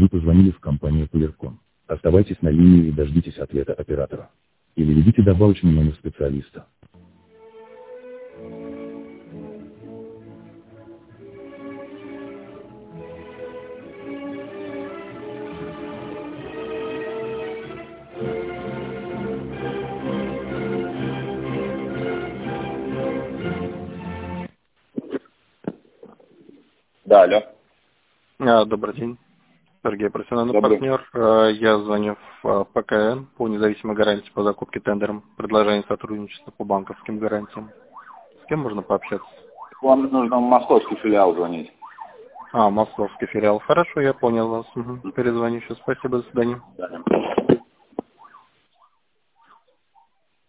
Вы позвонили в компанию Полерком. Оставайтесь на линии и дождитесь ответа оператора. Или введите добавочный номер специалиста. Да, алло. Добрый день. Сергей, профессиональный Добрый. партнер. Я звоню в ПКН по независимой гарантии по закупке тендером. Предложение сотрудничества по банковским гарантиям. С кем можно пообщаться? Вам нужно в московский филиал звонить. Московский филиал. Хорошо, я понял вас. Перезвоню сейчас. Спасибо, до свидания. Да.